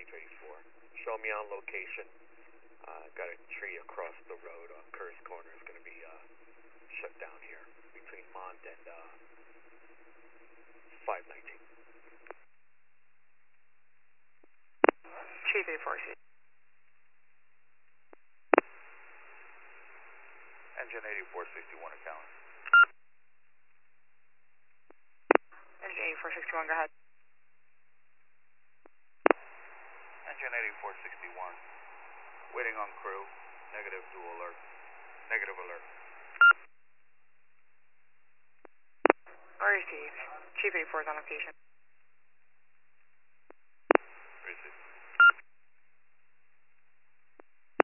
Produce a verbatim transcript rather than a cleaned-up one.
Chief eighty-four. Show me on location. Uh, got a tree across the road on Kerr's Corner. Is going to be uh, shut down here between Mont and uh, five nineteen. Chief eighty-four, see. Engine eighty-four sixty-one account. Engine eighty-four sixty-one, go ahead. Engine eighty-four sixty-one. Waiting on crew. Negative to alert. Negative alert. Received. Chief eighty-four is on location.